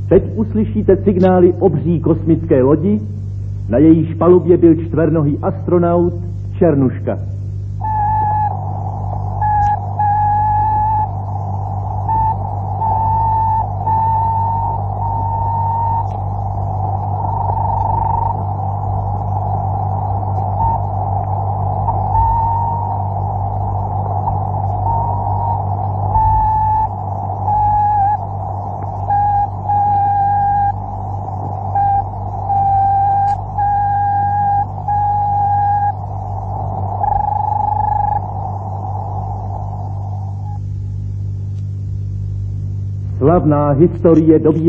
Teď uslyšíte signály obří kosmické lodi, na jejíž palubě byl čtvernohý astronaut Černuška. Slavná historie dobývání